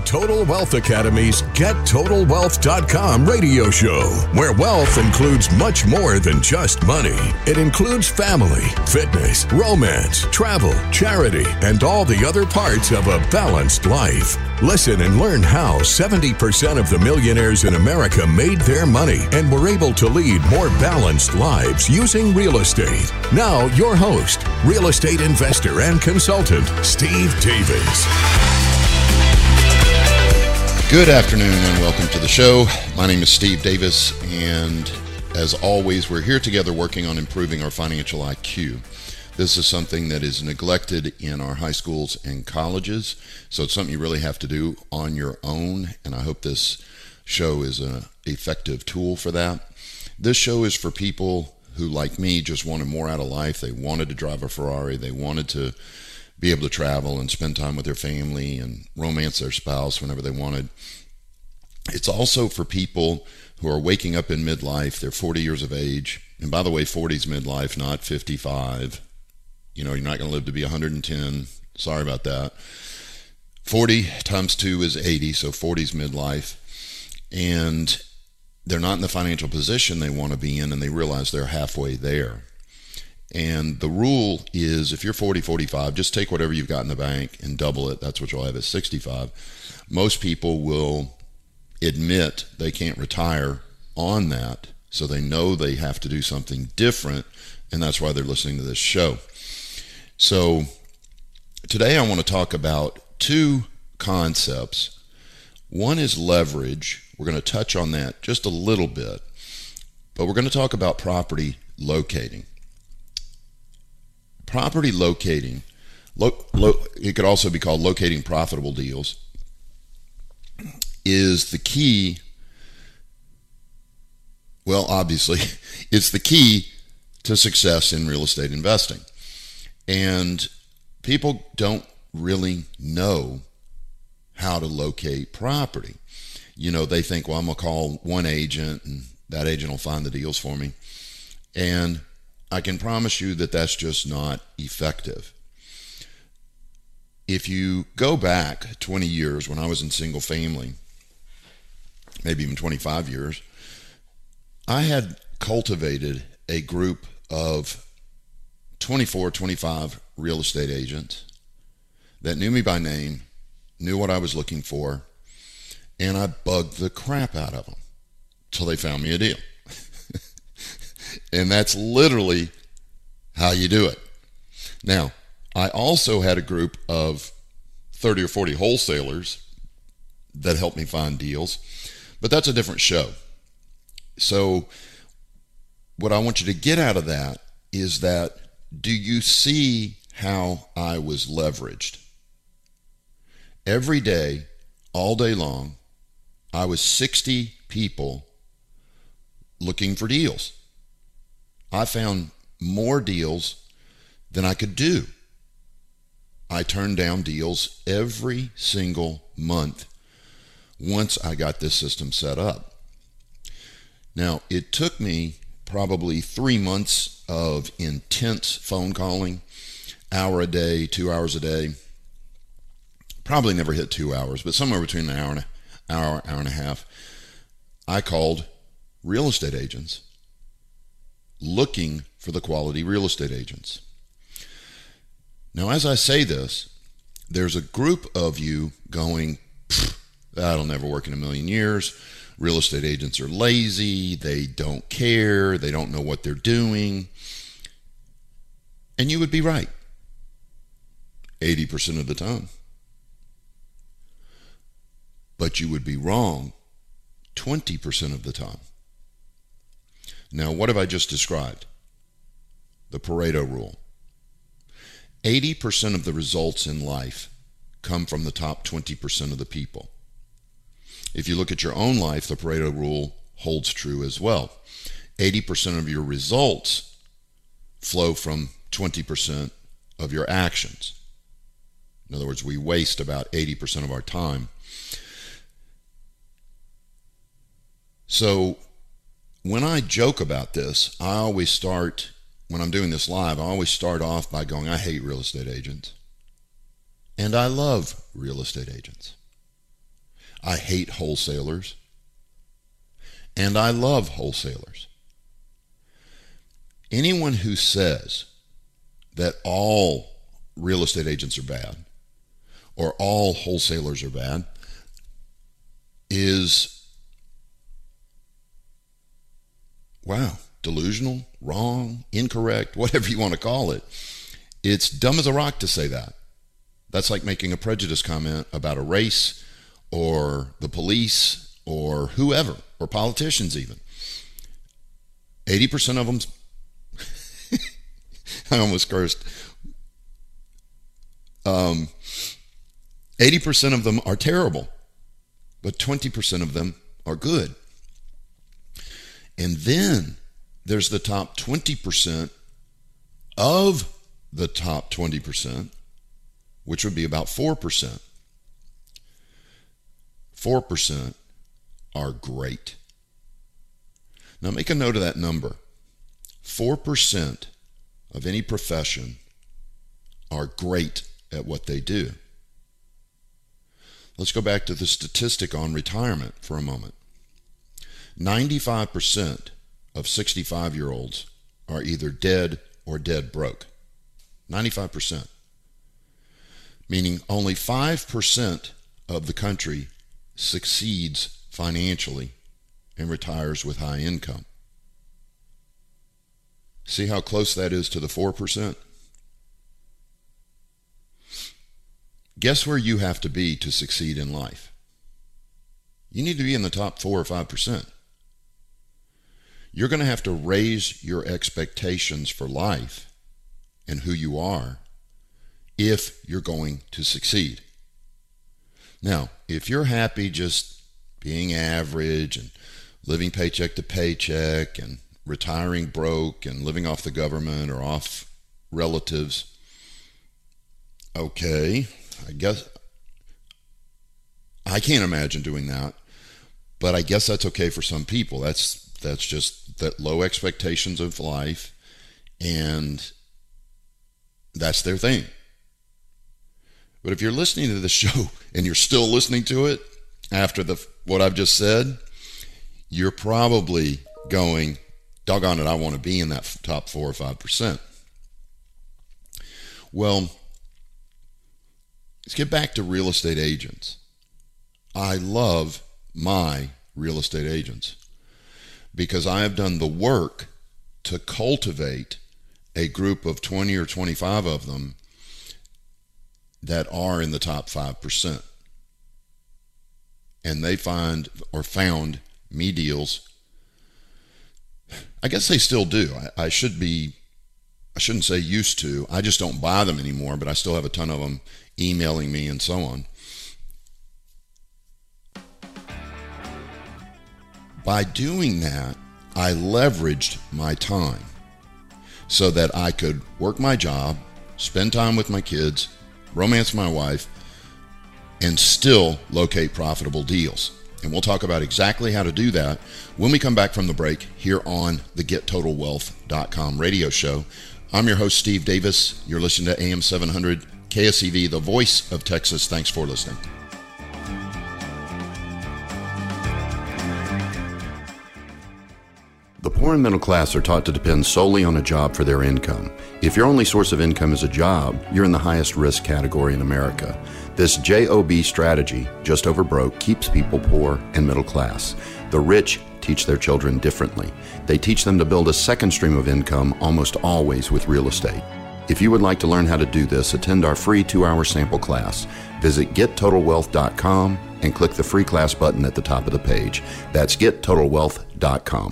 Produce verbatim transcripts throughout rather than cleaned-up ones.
Total Wealth Academy's Get Total Wealth dot com radio show, where wealth includes much more than just money. It includes family, fitness, romance, travel, charity, and all the other parts of a balanced life. Listen and learn how seventy percent of the millionaires in America made their money and were able to lead more balanced lives using real estate. Now, your host, real estate investor and consultant, Steve Davis. Good afternoon and welcome to the show. My name is Steve Davis, and as always, we're here together working on improving our financial I Q. This is something that is neglected in our high schools and colleges, so it's something you really have to do on your own, and I hope this show is an effective tool for that. This show is for people who, like me, just wanted more out of life. They wanted to drive a Ferrari. They wanted to be able to travel and spend time with their family and romance their spouse whenever they wanted. It's also for people who are waking up in midlife. They're forty years of age. And by the way, forty is midlife, not fifty-five. You know, you're not going to live to be one hundred ten. Sorry about that. forty times two is eighty, so forty is midlife. And they're not in the financial position they want to be in, and they realize they're halfway there. And the rule is, if you're forty, forty-five, just take whatever you've got in the bank and double it. That's what you'll have at sixty-five. Most people will admit they can't retire on that, so they know they have to do something different, and that's why they're listening to this show. So today I want to talk about two concepts. One is leverage. We're going to touch on that just a little bit, but we're going to talk about property locating. Property locating, lo, lo, it could also be called locating profitable deals, is the key. Well, obviously, it's the key to success in real estate investing. And people don't really know how to locate property. You know, they think, well, I'm going to call one agent and that agent will find the deals for me. And I can promise you that that's just not effective. If you go back twenty years when I was in single family, maybe even twenty-five years, I had cultivated a group of twenty-four, twenty-five real estate agents that knew me by name, knew what I was looking for, and I bugged the crap out of them till they found me a deal. And that's literally how you do it. Now, I also had a group of thirty or forty wholesalers that helped me find deals, but that's a different show. So what I want you to get out of that is that, do you see how I was leveraged? Every day, all day long, I was sixty people looking for deals. I found more deals than I could do. I turned down deals every single month once I got this system set up. Now, it took me probably three months of intense phone calling, hour a day, two hours a day. Probably never hit two hours, but somewhere between an hour and an hour, hour and a half. I called real estate agents looking for the quality real estate agents. Now, as I say this, there's a group of you going, that'll never work in a million years. Real estate agents are lazy. They don't care. They don't know what they're doing. And you would be right eighty percent of the time. But you would be wrong twenty percent of the time. Now, what have I just described? The Pareto rule. eighty percent of the results in life come from the top twenty percent of the people. If you look at your own life, the Pareto rule holds true as well. eighty percent of your results flow from twenty percent of your actions. In other words, we waste about eighty percent of our time. So when I joke about this, I always start, when I'm doing this live, I always start off by going, I hate real estate agents. And I love real estate agents. I hate wholesalers. And I love wholesalers. Anyone who says that all real estate agents are bad or all wholesalers are bad is, wow, delusional, wrong, incorrect, whatever you want to call it. It's dumb as a rock to say that. That's like making a prejudice comment about a race or the police or whoever, or politicians even. eighty percent of them, I almost cursed. Um, eighty percent of them are terrible, but twenty percent of them are good. And then there's the top twenty percent of the top twenty percent, which would be about four percent. four percent are great. Now make a note of that number. four percent of any profession are great at what they do. Let's go back to the statistic on retirement for a moment. ninety-five percent of sixty-five-year-olds are either dead or dead broke. ninety-five percent. Meaning only five percent of the country succeeds financially and retires with high income. See how close that is to the four percent? Guess where you have to be to succeed in life? You need to be in the top four or five percent. You're going to have to raise your expectations for life and who you are if you're going to succeed. Now, if you're happy just being average and living paycheck to paycheck and retiring broke and living off the government or off relatives, okay, I guess I can't imagine doing that, but I guess that's okay for some people. That's that's just that low expectations of life, and that's their thing. But if you're listening to the show and you're still listening to it after the what I've just said, you're probably going, doggone it, I want to be in that top four or five percent. Well, let's get back to real estate agents. I love my real estate agents because I have done the work to cultivate a group of twenty or twenty-five of them that are in the top five percent. And they find or found me deals. I guess they still do. I, I should be, I shouldn't say used to. I just don't buy them anymore, but I still have a ton of them emailing me and so on. By doing that, I leveraged my time so that I could work my job, spend time with my kids, romance my wife, and still locate profitable deals. And we'll talk about exactly how to do that when we come back from the break here on the Get Total Wealth dot com radio show. I'm your host, Steve Davis. You're listening to A M seven hundred K S E V, the voice of Texas. Thanks for listening. The poor and middle class are taught to depend solely on a job for their income. If your only source of income is a job, you're in the highest risk category in America. This J O B strategy, just over broke, keeps people poor and middle class. The rich teach their children differently. They teach them to build a second stream of income almost always with real estate. If you would like to learn how to do this, attend our free two-hour sample class. Visit Get Total Wealth dot com and click the free class button at the top of the page. That's Get Total Wealth dot com.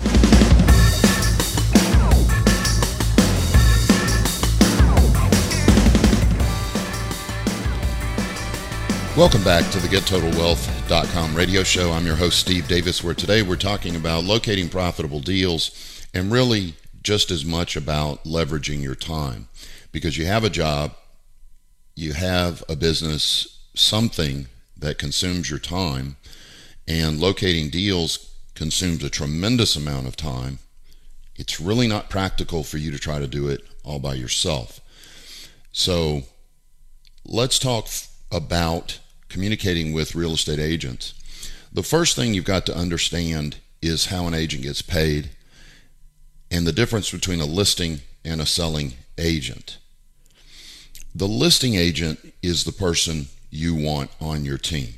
Welcome back to the Get Total Wealth dot com radio show. I'm your host, Steve Davis, where today we're talking about locating profitable deals and really just as much about leveraging your time. Because you have a job, you have a business, something that consumes your time, and locating deals consumes a tremendous amount of time. It's really not practical for you to try to do it all by yourself. So let's talk about communicating with real estate agents. The first thing you've got to understand is how an agent gets paid and the difference between a listing and a selling agent. The listing agent is the person you want on your team.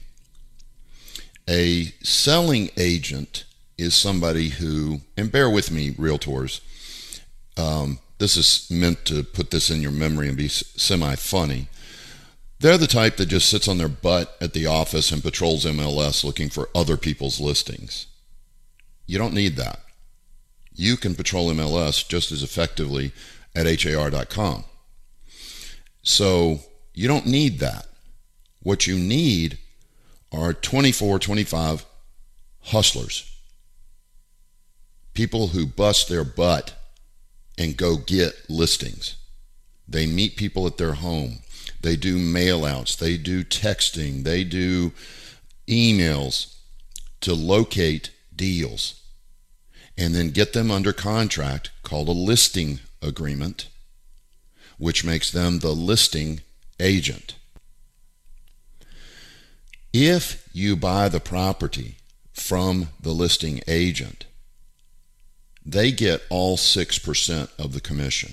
A selling agent is somebody who, and bear with me, realtors, um, this is meant to put this in your memory and be semi-funny. They're the type that just sits on their butt at the office and patrols M L S looking for other people's listings. You don't need that. You can patrol M L S just as effectively at H A R dot com. So you don't need that. What you need are twenty-four, twenty-five hustlers. People who bust their butt and go get listings. They meet people at their home. They do mail outs. They do texting. They do emails to locate deals and then get them under contract, called a listing agreement, which makes them the listing agent. If you buy the property from the listing agent, they get all six percent of the commission.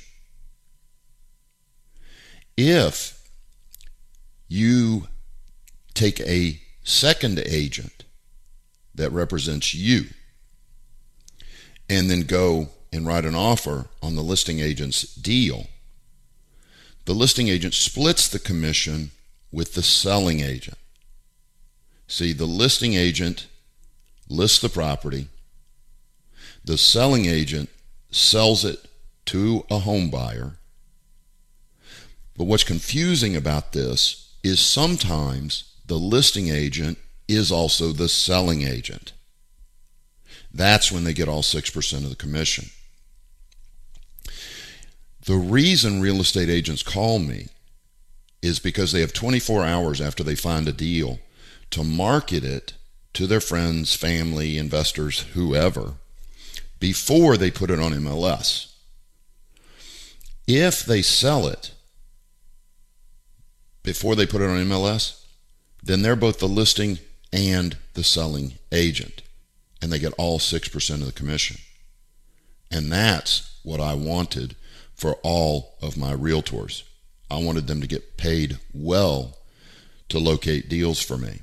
If you take a second agent that represents you and then go and write an offer on the listing agent's deal, the listing agent splits the commission with the selling agent. See, the listing agent lists the property. The selling agent sells it to a home buyer. But what's confusing about this is sometimes the listing agent is also the selling agent. That's when they get all six percent of the commission. The reason real estate agents call me is because they have twenty-four hours after they find a deal to market it to their friends, family, investors, whoever, before they put it on M L S. If they sell it before they put it on M L S, then they're both the listing and the selling agent, and they get all six percent of the commission. And that's what I wanted for all of my realtors. I wanted them to get paid well to locate deals for me.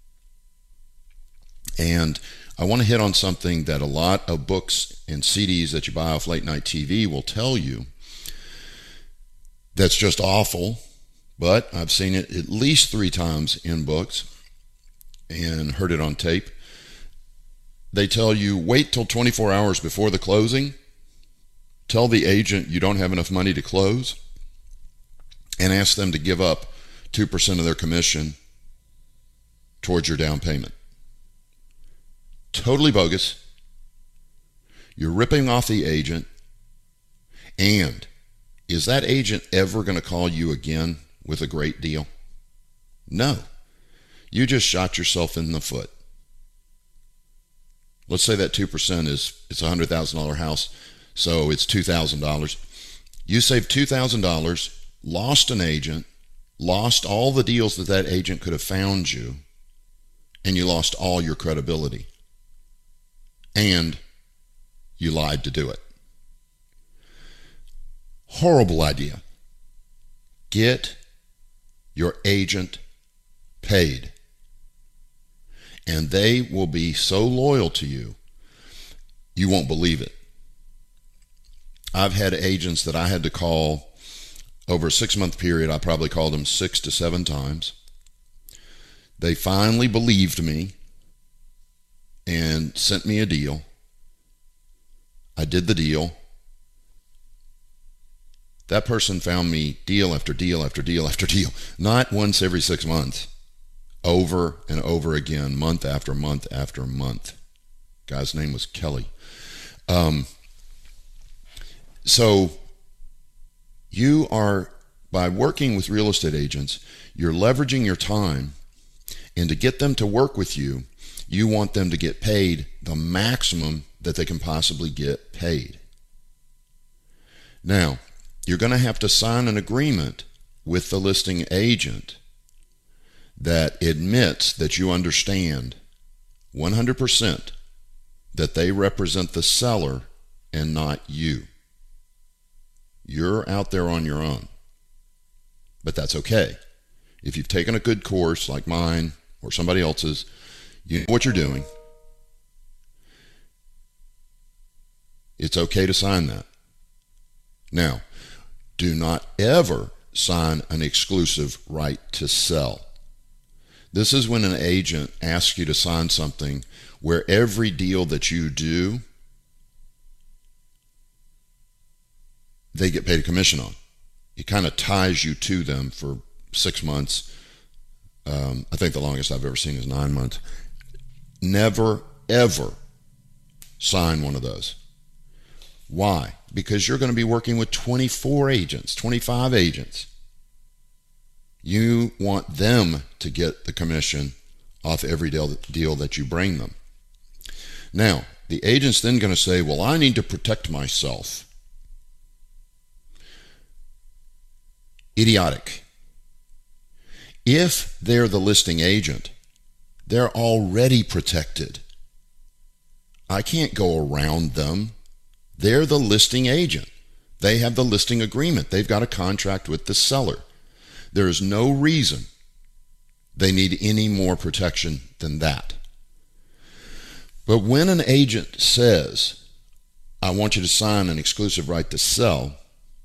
And I want to hit on something that a lot of books and C Ds that you buy off late night T V will tell you that's just awful, but I've seen it at least three times in books and heard it on tape. They tell you, wait till twenty-four hours before the closing, tell the agent you don't have enough money to close, and ask them to give up two percent of their commission towards your down payment. Totally bogus. You're ripping off the agent. And is that agent ever going to call you again with a great deal? No. You just shot yourself in the foot. Let's say that two percent is it's a one hundred thousand dollars house, so it's two thousand dollars. You saved two thousand dollars, lost an agent, lost all the deals that that agent could have found you, and you lost all your credibility. And you lied to do it. Horrible idea. Get your agent paid. And they will be so loyal to you, you won't believe it. I've had agents that I had to call over a six-month period. I probably called them six to seven times. They finally believed me and sent me a deal. I did the deal. That person found me deal after deal after deal after deal, not once every six months, over and over again, month after month after month. Guy's name was Kelly. Um, so you are, by working with real estate agents, you're leveraging your time, and to get them to work with you, you want them to get paid the maximum that they can possibly get paid. Now, you're going to have to sign an agreement with the listing agent that admits that you understand one hundred percent that they represent the seller and not you. You're out there on your own. But that's okay. If you've taken a good course like mine or somebody else's, you know what you're doing. It's okay to sign that. Now, do not ever sign an exclusive right to sell. This is when an agent asks you to sign something where every deal that you do, they get paid a commission on. It kind of ties you to them for six months. Um, I think the longest I've ever seen is nine months. Never, ever sign one of those. Why? Because you're going to be working with twenty-four agents, twenty-five agents. You want them to get the commission off every deal, deal that you bring them. Now, the agent's then going to say, well, I need to protect myself. Idiotic. If they're the listing agent, they're already protected. I can't go around them. They're the listing agent. They have the listing agreement. They've got a contract with the seller. There is no reason they need any more protection than that. But when an agent says, I want you to sign an exclusive right to sell,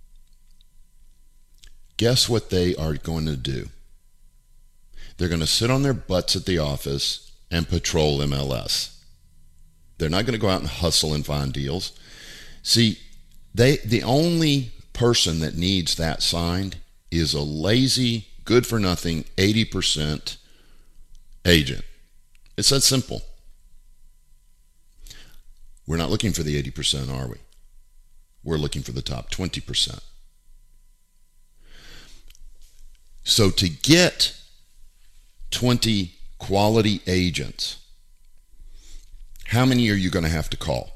guess what they are going to do? They're going to sit on their butts at the office and patrol M L S. They're not going to go out and hustle and find deals. See, they the only person that needs that signed is a lazy, good-for-nothing eighty percent agent. It's that simple. We're not looking for the eighty percent, are we? We're looking for the top twenty percent. So to get twenty quality agents, how many are you going to have to call?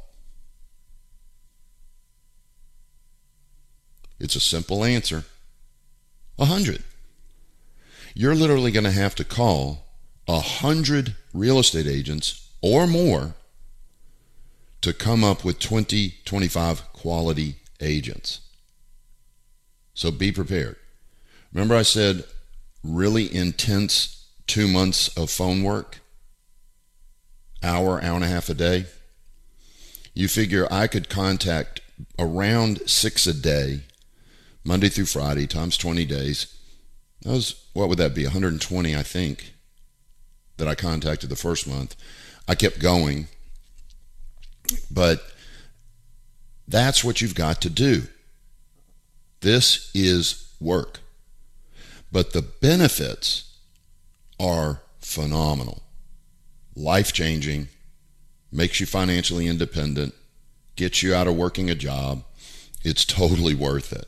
It's a simple answer. A hundred. You're literally going to have to call a hundred real estate agents or more to come up with twenty, twenty-five quality agents. So be prepared. Remember I said really intense two months of phone work? Hour, hour and a half a day? You figure I could contact around six a day, Monday through Friday, times twenty days. That was, what would that be, one hundred twenty, I think, that I contacted the first month. I kept going, but that's what you've got to do. This is work. But the benefits are phenomenal. Life-changing, makes you financially independent, gets you out of working a job. It's totally worth it.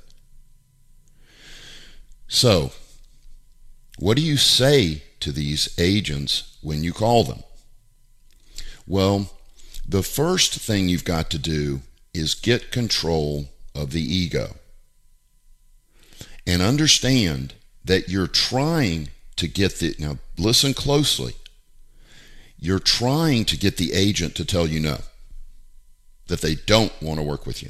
So, what do you say to these agents when you call them? Well, the first thing you've got to do is get control of the ego and understand that you're trying to get the, now listen closely, you're trying to get the agent to tell you no, that they don't want to work with you.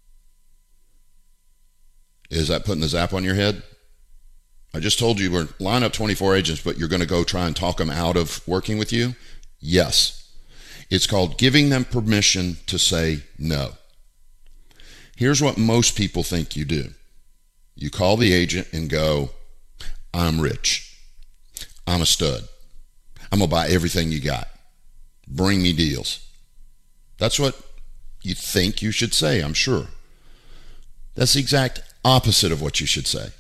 Is that putting the zap on your head? I just told you we're line up twenty-four agents, but you're going to go try and talk them out of working with you? Yes. It's called giving them permission to say no. Here's what most people think you do. You call the agent and go, I'm rich. I'm a stud. I'm going to buy everything you got. Bring me deals. That's what you think you should say, I'm sure. That's the exact opposite of what you should say.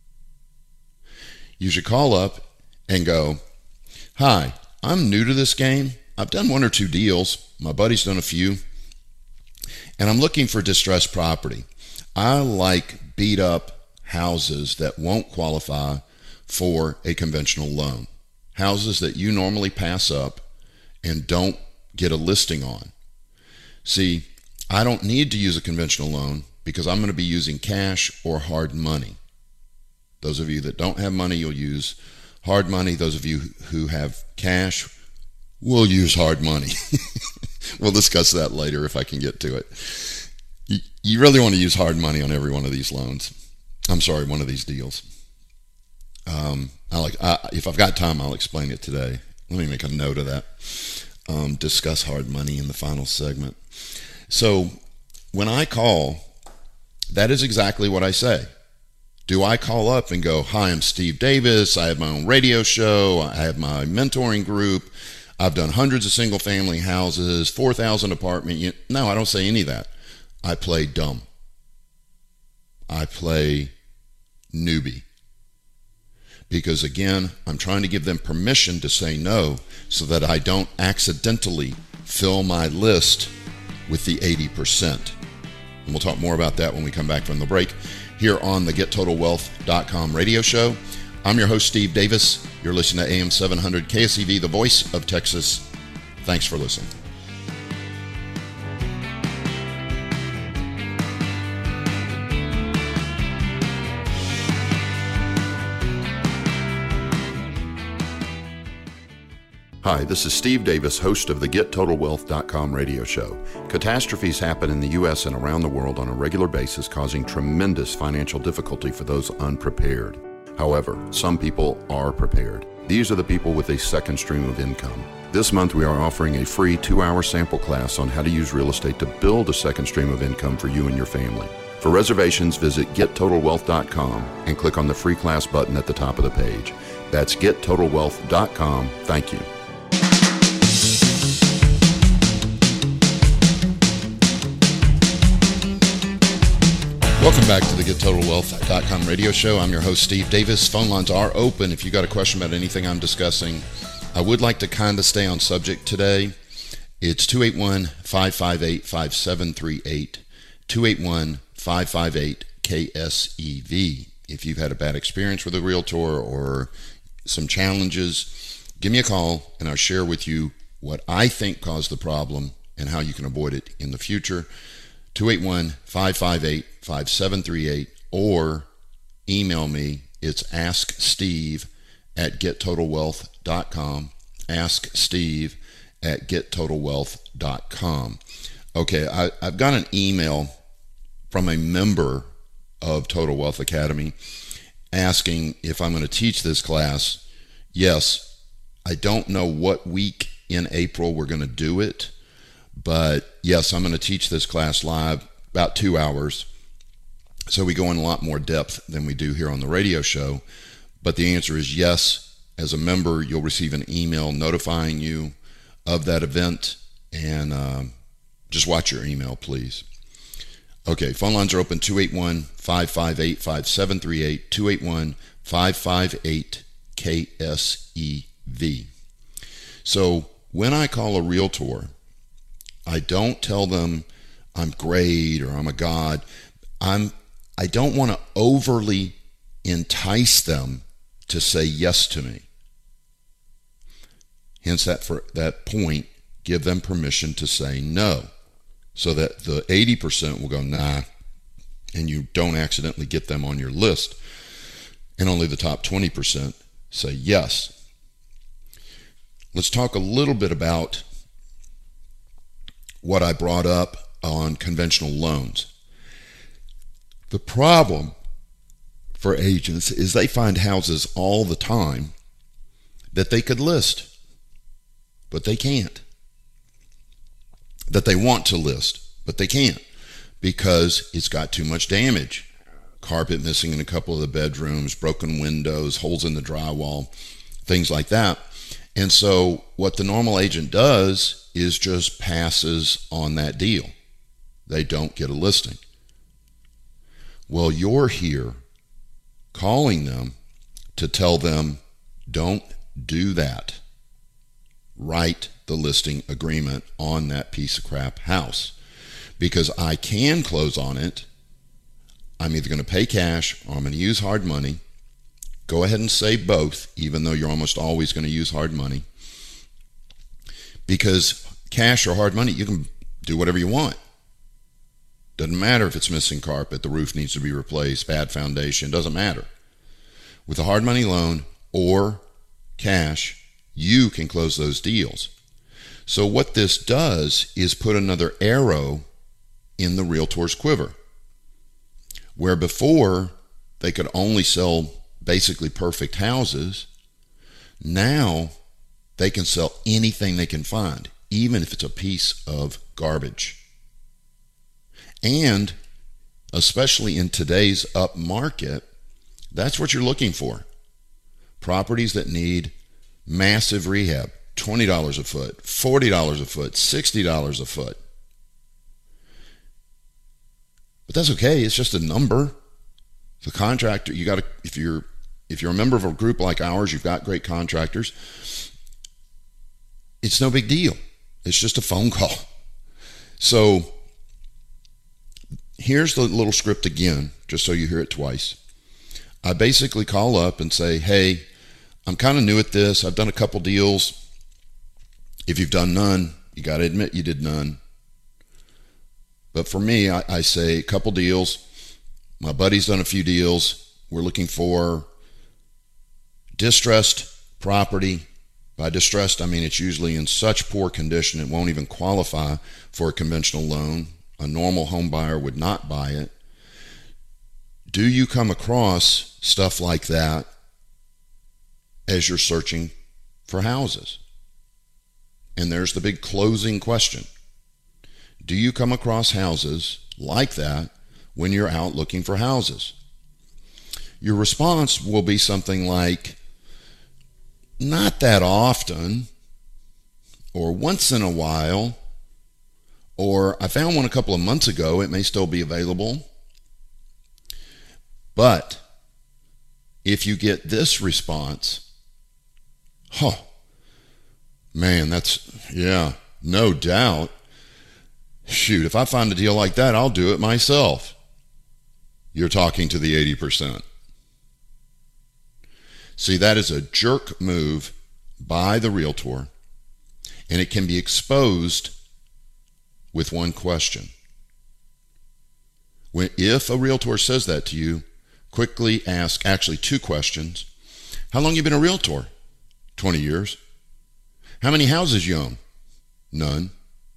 You should call up and go, hi, I'm new to this game. I've done one or two deals. My buddy's done a few. And I'm looking for distressed property. I like beat up houses that won't qualify for a conventional loan. Houses that you normally pass up and don't get a listing on. See, I don't need to use a conventional loan because I'm going to be using cash or hard money. Those of you that don't have money, you'll use hard money. Those of you who have cash we'll use hard money. We'll discuss that later if I can get to it. You, you really want to use hard money on every one of these loans. I'm sorry, one of these deals. Um, I like. I, if I've got time, I'll explain it today. Let me make a note of that. Um, discuss hard money in the final segment. So when I call, that is exactly what I say. Do I call up and go, hi, I'm Steve Davis. I have my own radio show. I have my mentoring group. I've done hundreds of single family houses, four thousand apartment units. No, I don't say any of that. I play dumb. I play newbie. Because again, I'm trying to give them permission to say no so that I don't accidentally fill my list with the eighty percent. And we'll talk more about that when we come back from the break here on the Get Total Wealth dot com radio show. I'm your host, Steve Davis. You're listening to A M seven hundred K S E V, the voice of Texas. Thanks for listening. Hi, this is Steve Davis, host of the Get Total Wealth dot com radio show. Catastrophes happen in the U S and around the world on a regular basis, causing tremendous financial difficulty for those unprepared. However, some people are prepared. These are the people with a second stream of income. This month, we are offering a free two-hour sample class on how to use real estate to build a second stream of income for you and your family. For reservations, visit Get Total Wealth dot com and click on the free class button at the top of the page. That's Get Total Wealth dot com. Thank you. Welcome back to the Get Total Wealth dot com radio show. I'm your host, Steve Davis. Phone lines are open if you got a question about anything I'm discussing. I would like to kind of stay on subject today. It's two eight one, five five eight, five seven three eight, two eight one, five five eight, K S E V. If you've had a bad experience with a realtor or some challenges, give me a call and I'll share with you what I think caused the problem and how you can avoid it in the future. two eight one, five five eight, five seven three eight, or email me. It's ask steve at get total wealth dot com. ask steve at get total wealth dot com. Okay, I, I've got an email from a member of Total Wealth Academy asking if I'm going to teach this class. Yes, I don't know what week in April we're going to do it, but yes, I'm going to teach this class live about two hours. So we go in a lot more depth than we do here on the radio show. But the answer is yes. As a member, you'll receive an email notifying you of that event. And uh, just watch your email, please. Okay, phone lines are open, two eight one, five five eight, five seven three eight, two eight one, five five eight, K S E V. So when I call a realtor, I don't tell them I'm great or I'm a god. I'm, I don't want to overly entice them to say yes to me. Hence that for that point, give them permission to say no, so that the eighty percent will go nah, and you don't accidentally get them on your list, and only the top twenty percent say yes. Let's talk a little bit about what I brought up on conventional loans. The problem for agents is they find houses all the time that they could list, but they can't. That they want to list, but they can't because it's got too much damage. Carpet missing in a couple of the bedrooms, broken windows, holes in the drywall, things like that. And so what the normal agent does is just passes on that deal. They don't get a listing. Well, you're here calling them to tell them, don't do that. Write the listing agreement on that piece of crap house, because I can close on it. I'm either going to pay cash or I'm going to use hard money. Go ahead and say both, even though you're almost always going to use hard money. Because cash or hard money, you can do whatever you want. Doesn't matter if it's missing carpet, the roof needs to be replaced, bad foundation, doesn't matter. With a hard money loan or cash, you can close those deals. So what this does is put another arrow in the realtor's quiver. Where before they could only sell basically perfect houses, now they can sell anything they can find, even if it's a piece of garbage. And especially in today's up market, that's what you're looking for. Properties that need massive rehab, twenty dollars a foot, forty dollars a foot, sixty dollars a foot. But that's okay. It's just a number. The contractor, you got to, if you're if you're a member of a group like ours, you've got great contractors. It's no big deal. It's just a phone call. So here's the little script again, just so you hear it twice. I basically call up and say, hey, I'm kind of new at this. I've done a couple deals. If you've done none, you got to admit you did none. But for me, I, I say a couple deals. My buddy's done a few deals. We're looking for distressed property. By distressed, I mean it's usually in such poor condition it won't even qualify for a conventional loan. A normal home buyer would not buy it. Do you come across stuff like that as you're searching for houses? And there's the big closing question. Do you come across houses like that when you're out looking for houses? Your response will be something like, not that often, or once in a while, or I found one a couple of months ago, it may still be available. But if you get this response, huh, man, that's, yeah, no doubt. Shoot, if I find a deal like that, I'll do it myself. You're talking to the eighty percent. See, that is a jerk move by the realtor, and it can be exposed with one question. When, if a realtor says that to you, quickly ask, actually two questions. How long have you been a realtor? twenty years. How many houses you own? None.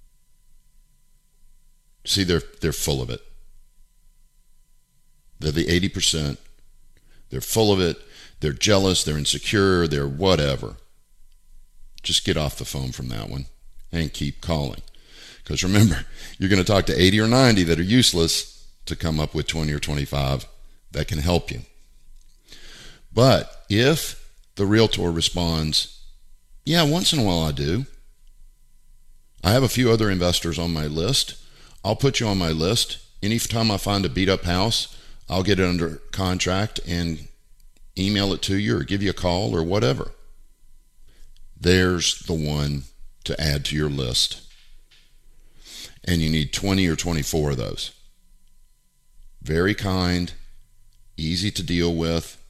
See, they're, they're full of it. They're the eighty percent. They're full of it. They're jealous. They're insecure. They're whatever. Just get off the phone from that one and keep calling. Because remember, you're going to talk to eighty or ninety that are useless to come up with twenty or twenty-five that can help you. But if the realtor responds, yeah, once in a while I do. I have a few other investors on my list. I'll put you on my list. Anytime I find a beat up house, I'll get it under contract and email it to you or give you a call or whatever. There's the one to add to your list. And you need twenty or twenty-four of those. Very kind, easy to deal with.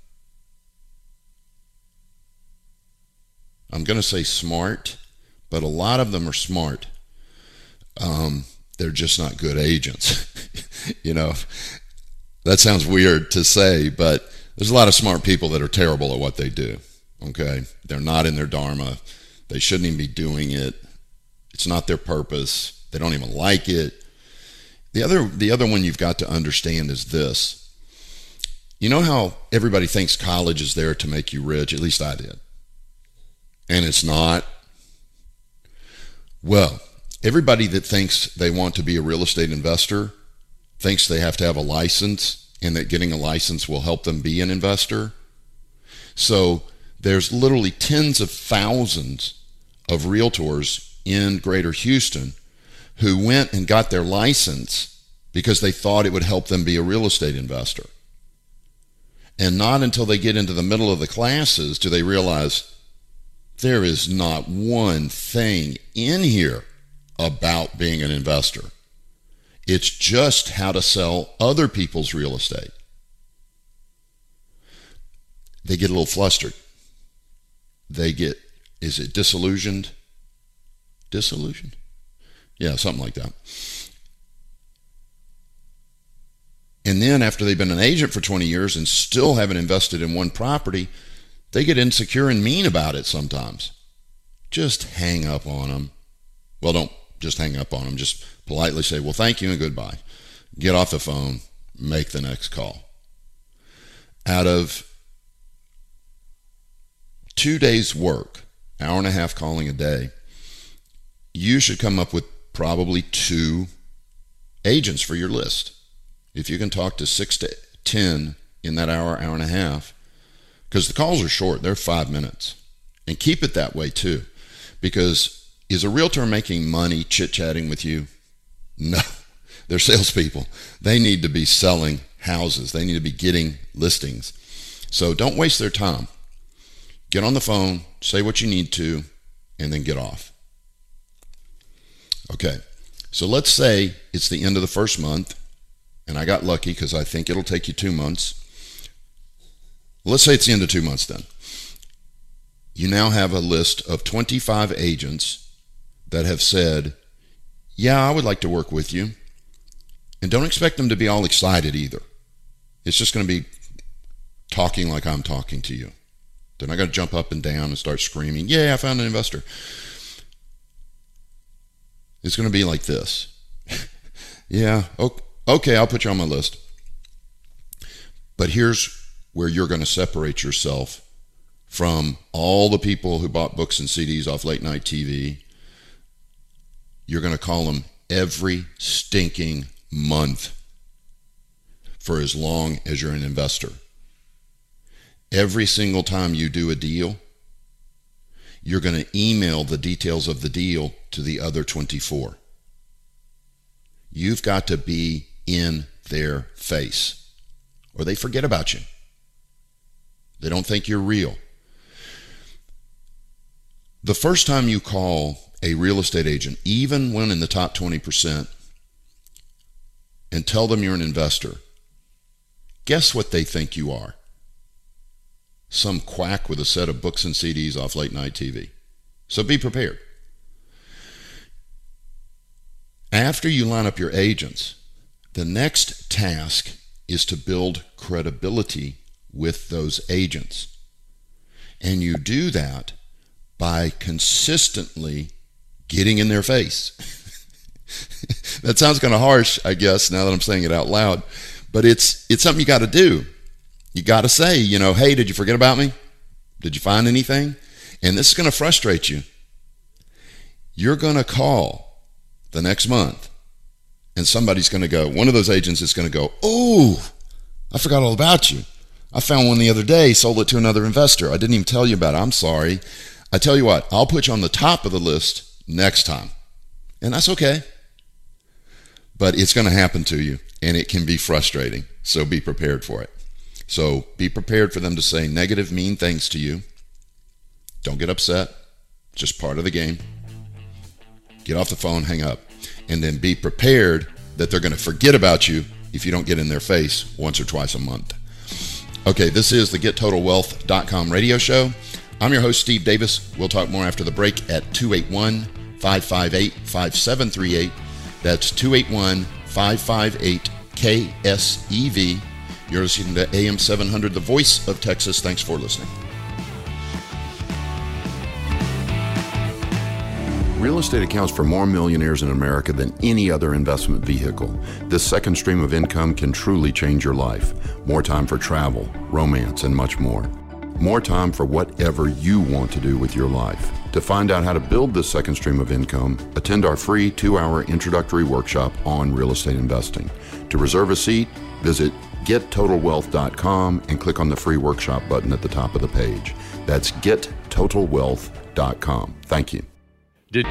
I'm going to say smart, but a lot of them are smart. Um, they're just not good agents. You know, that sounds weird to say, but there's a lot of smart people that are terrible at what they do. Okay? They're not in their dharma. They shouldn't even be doing it. It's not their purpose. They don't even like it. The other, the other one you've got to understand is this. You know how everybody thinks college is there to make you rich? At least I did. And it's not. Well, everybody that thinks they want to be a real estate investor thinks they have to have a license and that getting a license will help them be an investor. So there's literally tens of thousands of realtors in Greater Houston who went and got their license because they thought it would help them be a real estate investor. And not until they get into the middle of the classes do they realize there is not one thing in here about being an investor. It's just how to sell other people's real estate. They get a little flustered. They get, is it disillusioned? Disillusioned? Yeah, something like that. And then after they've been an agent for twenty years and still haven't invested in one property, they get insecure and mean about it sometimes. Just hang up on them. Well, don't just hang up on them. Just politely say, well, thank you and goodbye. Get off the phone, make the next call. Out of two days' work, hour and a half calling a day, you should come up with probably two agents for your list. If you can talk to six to ten in that hour, hour and a half, because the calls are short, they're five minutes. And keep it that way too, because is a realtor making money chit-chatting with you? No, they're salespeople. They need to be selling houses. They need to be getting listings. So don't waste their time. Get on the phone, say what you need to, and then get off. Okay, so let's say it's the end of the first month, and I got lucky because I think it'll take you two months. Let's say it's the end of two months then. You now have a list of twenty-five agents that have said, yeah, I would like to work with you. And don't expect them to be all excited either. It's just going to be talking like I'm talking to you. They're not going to jump up and down and start screaming, yeah, I found an investor. It's going to be like this. Yeah, okay, I'll put you on my list. But here's where you're going to separate yourself from all the people who bought books and C Ds off late night T V. You're going to call them every stinking month for as long as you're an investor. Every single time you do a deal, you're going to email the details of the deal to the other twenty-four. You've got to be in their face, or they forget about you. They don't think you're real. The first time you call a real estate agent, even when in the top twenty percent, and tell them you're an investor, guess what they think you are? Some quack with a set of books and C Ds off late night T V. So be prepared. After you line up your agents, the next task is to build credibility with those agents. And you do that by consistently getting in their face. That sounds kind of harsh, I guess, now that I'm saying it out loud, but it's it's something you got to do. You got to say, you know, hey, did you forget about me? Did you find anything? And this is going to frustrate you. You're going to call the next month, and somebody's going to go, one of those agents is going to go, oh, I forgot all about you. I found one the other day, sold it to another investor. I didn't even tell you about it. I'm sorry. I tell you what, I'll put you on the top of the list next time. And that's okay. But it's going to happen to you, and it can be frustrating. So be prepared for it. So be prepared for them to say negative, mean things to you. Don't get upset. Just part of the game. Get off the phone, hang up. And then be prepared that they're going to forget about you if you don't get in their face once or twice a month. Okay, this is the Get Total Wealth dot com radio show. I'm your host, Steve Davis. We'll talk more after the break at two eight one, five five eight, five seven three eight. That's two eight one, five five eight, K S E V. You're listening to A M seven hundred, the voice of Texas. Thanks for listening. Real estate accounts for more millionaires in America than any other investment vehicle. This second stream of income can truly change your life. More time for travel, romance, and much more. More time for whatever you want to do with your life. To find out how to build this second stream of income, attend our free two-hour introductory workshop on real estate investing. To reserve a seat, visit get total wealth dot com and click on the free workshop button at the top of the page. That's get total wealth dot com. Thank you. Did-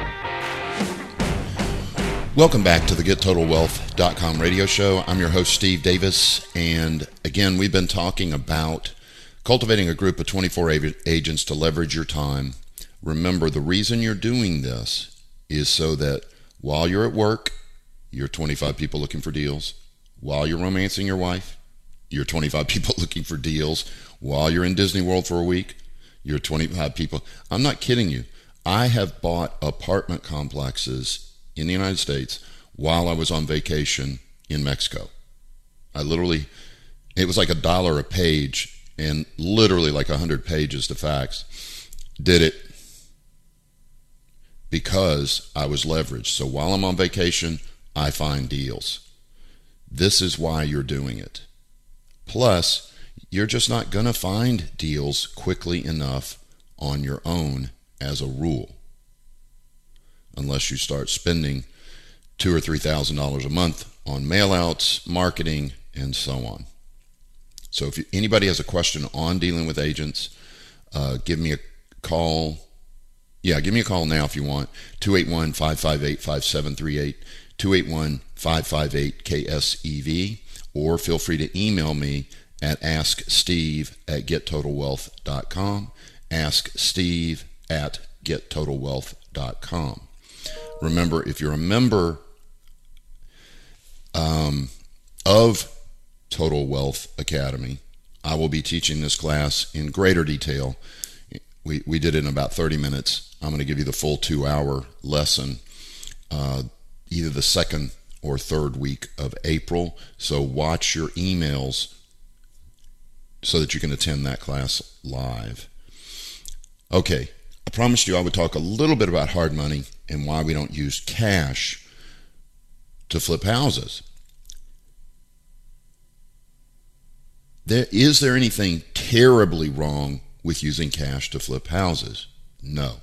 Welcome back to the Get Total Wealth dot com radio show. I'm your host, Steve Davis, and again, we've been talking about cultivating a group of twenty-four agents to leverage your time. Remember, the reason you're doing this is so that while you're at work, you're twenty-five people looking for deals. While you're romancing your wife, you're twenty-five people looking for deals. While you're in Disney World for a week, you're twenty-five people. I'm not kidding you. I have bought apartment complexes in the United States while I was on vacation in Mexico. I literally, it was like a dollar a page and literally like a hundred pages to fax. Did it. because I was leveraged. So while I'm on vacation, I find deals. This is why you're doing it. Plus, you're just not going to find deals quickly enough on your own as a rule, unless you start spending two or three thousand dollars a month on mailouts, marketing, and so on. So if anybody has a question on dealing with agents, uh, give me a call. Yeah, give me a call now if you want. two eight one, five five eight, five seven three eight, two eight one, five five eight, K S E V, or feel free to email me at asksteve at get total wealth dot com, asksteve at get total wealth dot com. Remember, if you're a member um, of Total Wealth Academy, I will be teaching this class in greater detail. We we did it in about thirty minutes. I'm going to give you the full two-hour lesson, uh, either the second or third week of April. So watch your emails so that you can attend that class live. Okay, I promised you I would talk a little bit about hard money and why we don't use cash to flip houses. There, is there anything terribly wrong with using cash to flip houses? No.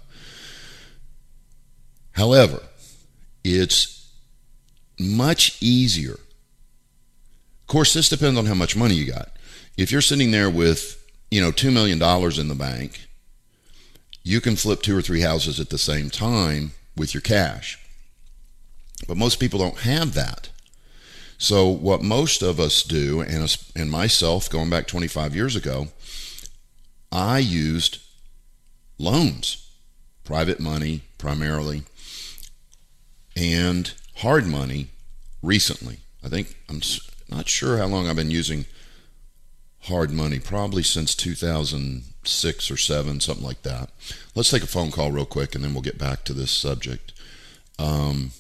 However, it's much easier. Of course, this depends on how much money you got. If you're sitting there with, you know, two million dollars in the bank, you can flip two or three houses at the same time with your cash. But most people don't have that. So what most of us do, and, and myself going back twenty-five years ago, I used loans, private money primarily, and hard money recently. I think, I'm not sure how long I've been using hard money, probably since two thousand six or seven, something like that. Let's take a phone call real quick and then we'll get back to this subject. Um,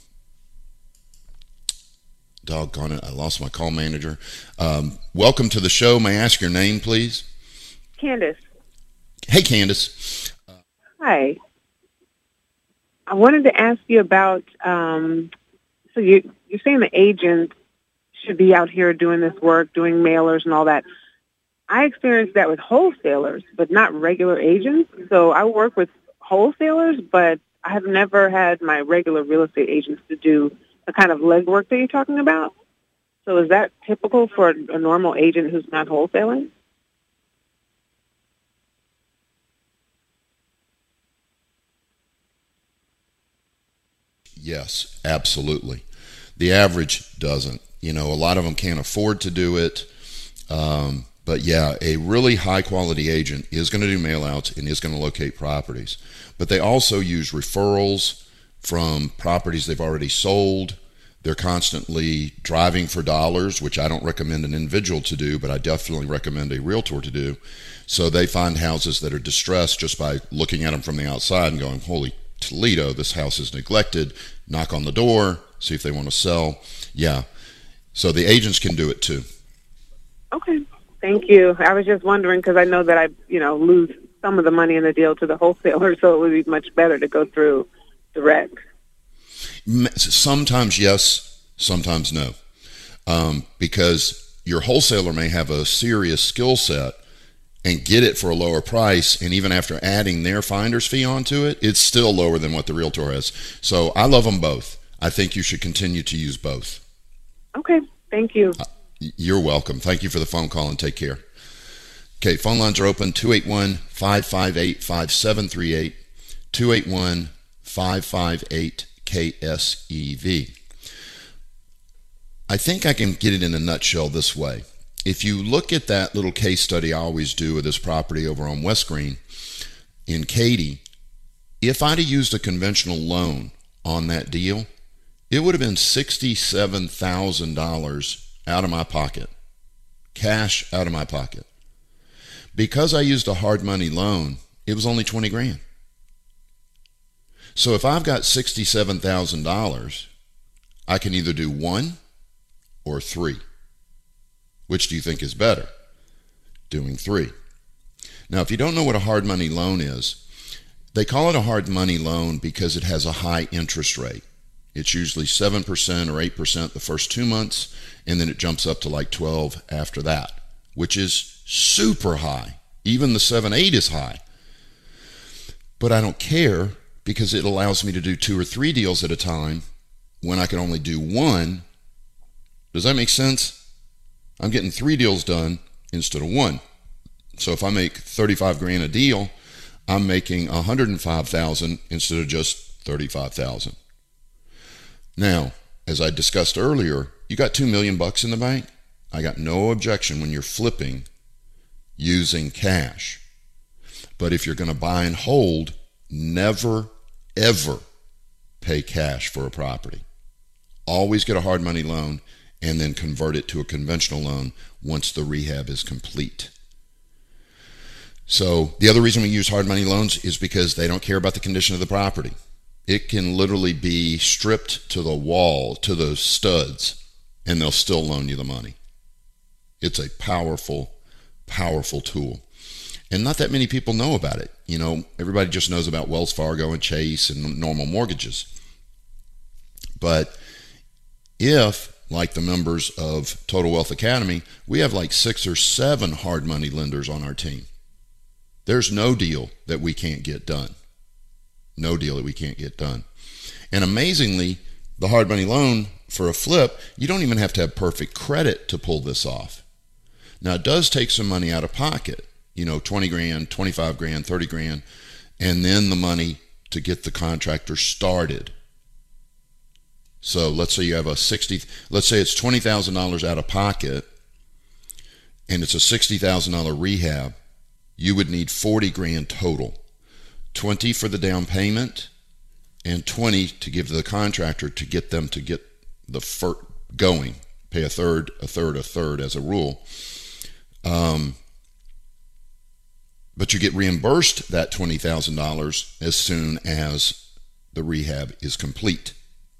doggone it, I lost my call manager. Um, welcome to the show. May I ask your name, please? Candace. Hey, Candace. Hi. I wanted to ask you about, um, so you, you're saying the agent should be out here doing this work, doing mailers and all that. I experienced that with wholesalers, but not regular agents. So I work with wholesalers, but I have never had my regular real estate agents to do the kind of legwork that you're talking about. So is that typical for a normal agent who's not wholesaling? Yes, absolutely. The average doesn't. You know, a lot of them can't afford to do it. Um, but yeah, a really high quality agent is going to do mail outs and is going to locate properties. But they also use referrals from properties they've already sold. They're constantly driving for dollars, which I don't recommend an individual to do, but I definitely recommend a realtor to do. So they find houses that are distressed just by looking at them from the outside and going, holy Toledo, this house is neglected. Knock on the door, see if they want to sell. Yeah. So the agents can do it too. Okay. Thank you. I was just wondering because I know that I, you know, lose some of the money in the deal to the wholesaler, so it would be much better to go through direct. Sometimes yes, sometimes no. Um, because your wholesaler may have a serious skill set and get it for a lower price, and even after adding their finder's fee onto it, it's still lower than what the realtor has. So I love them both. I think you should continue to use both. Okay, thank you. Uh, you're welcome. Thank you for the phone call and take care. Okay, phone lines are open, two eight one, five five eight, five seven three eight, two eight one, five five eight, K S E V. I think I can get it in a nutshell this way. If you look at that little case study I always do of this property over on West Green in Katy, if I'd have used a conventional loan on that deal, it would have been sixty-seven thousand dollars out of my pocket, cash out of my pocket. Because I used a hard money loan, it was only twenty grand. So if I've got sixty-seven thousand dollars, I can either do one or three. Which do you think is better? Doing three. Now, if you don't know what a hard money loan is, They call it a hard money loan because it has a high interest rate. It's usually seven percent or eight percent the first two months, and then it jumps up to like twelve after that, which is super high. Even the seven, eight is high. But I don't care because it allows me to do two or three deals at a time when I can only do one. Does that make sense? I'm getting three deals done instead of one. So if I make thirty-five grand a deal, I'm making one hundred five thousand instead of just thirty-five thousand. Now, as I discussed earlier, you got two million bucks in the bank. I got no objection when you're flipping using cash. But if you're going to buy and hold, never, ever pay cash for a property. Always get a hard money loan and then convert it to a conventional loan once the rehab is complete. So the other reason we use hard money loans is because they don't care about the condition of the property. It can literally be stripped to the wall, to the studs, and they'll still loan you the money. It's a powerful, powerful tool. And not that many people know about it. You know, everybody just knows about Wells Fargo and Chase and normal mortgages. But if, like the members of Total Wealth Academy, we have like six or seven hard money lenders on our team. There's no deal that we can't get done. No deal that we can't get done. And amazingly, the hard money loan for a flip, you don't even have to have perfect credit to pull this off. Now, it does take some money out of pocket, you know, twenty grand, twenty-five grand, thirty grand, and then the money to get the contractor started. So let's say you have a sixty, let's say it's twenty thousand dollars out of pocket, and it's a sixty thousand dollars rehab. You would need forty grand total. twenty for the down payment and twenty to give to the contractor to get them to get the fir- going. Pay a third, a third, a third as a rule. Um, but you get reimbursed that twenty thousand dollars as soon as the rehab is complete.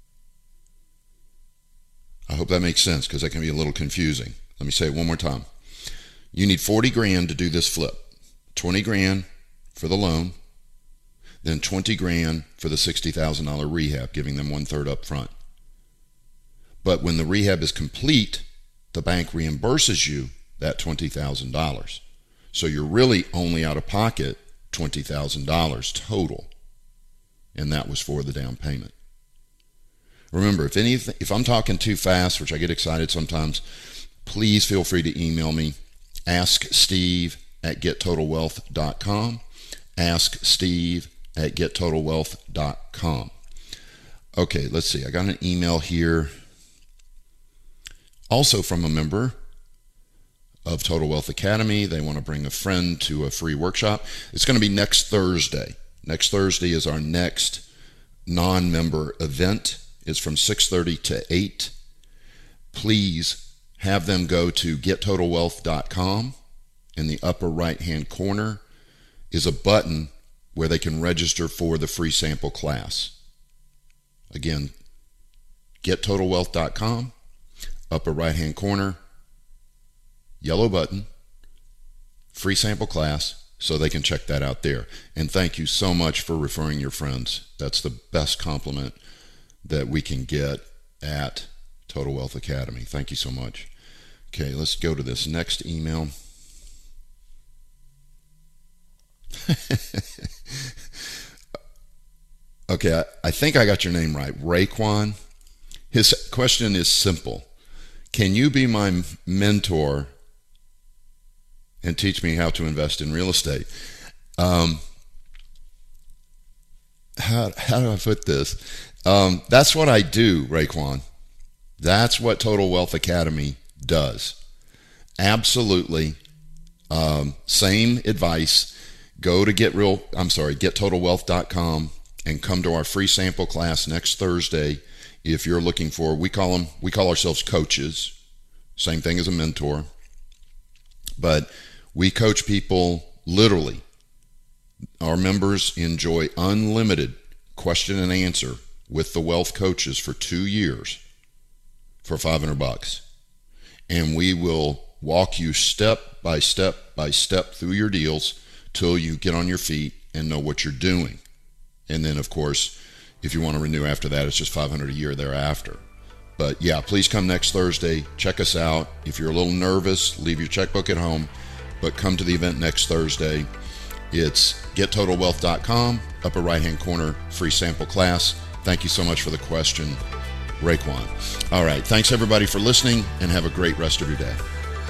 I hope that makes sense because that can be a little confusing. Let me say it one more time. You need forty grand to do this flip. twenty grand for the loan, then twenty grand for the sixty thousand dollars rehab, giving them one third up front. But when the rehab is complete, the bank reimburses you that twenty thousand dollars. So you're really only out of pocket twenty thousand dollars total. And that was for the down payment. Remember, if anything, if I'm talking too fast, which I get excited sometimes, please feel free to email me. Ask Steve at get total wealth dot com. Ask Steve at get total wealth dot com. Okay, let's see. I got an email here also from a member of Total Wealth Academy. They want to bring a friend to a free workshop. It's going to be next Thursday. Next Thursday is our next non-member event. It's from six thirty to eight. Please have them go to get total wealth dot com. In the upper right-hand corner is a button where they can register for the free sample class. Again, get total wealth dot com, upper right-hand corner, yellow button, free sample class, so they can check that out there. And thank you so much for referring your friends. That's the best compliment that we can get at Total Wealth Academy. Thank you so much. Okay, let's go to this next email. Okay, I, I think I got your name right. Raekwon. His question is simple. Can you be my mentor and teach me how to invest in real estate? Um, how, how do I put this? Um, that's what I do, Raekwon. That's what Total Wealth Academy does. Absolutely. Um, same advice. Go to get real, I'm sorry, get total wealth dot com and come to our free sample class next Thursday. If you're looking for, we call them, we call ourselves coaches. Same thing as a mentor. But we coach people literally. Our members enjoy unlimited question and answer with the wealth coaches for two years for five hundred bucks. And we will walk you step by step by step through your deals till you get on your feet and know what you're doing. And then, of course, if you want to renew after that, it's just five hundred dollars a year thereafter. But yeah, please come next Thursday. Check us out. If you're a little nervous, leave your checkbook at home, but come to the event next Thursday. It's get total wealth dot com, upper right-hand corner, free sample class. Thank you so much for the question, Raekwon. All right, thanks everybody for listening, and have a great rest of your day.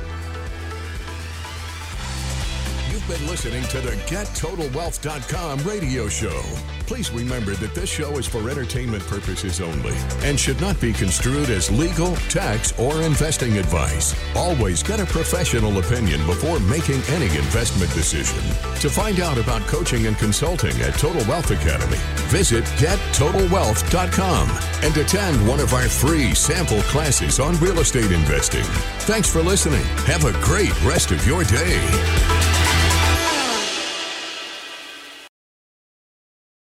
Been listening to the get total wealth dot com radio show. Please remember that this show is for entertainment purposes only and should not be construed as legal, tax, or investing advice. Always get a professional opinion before making any investment decision. To find out about coaching and consulting at Total Wealth Academy, visit get total wealth dot com and attend one of our free sample classes on real estate investing. Thanks for listening. Have a great rest of your day.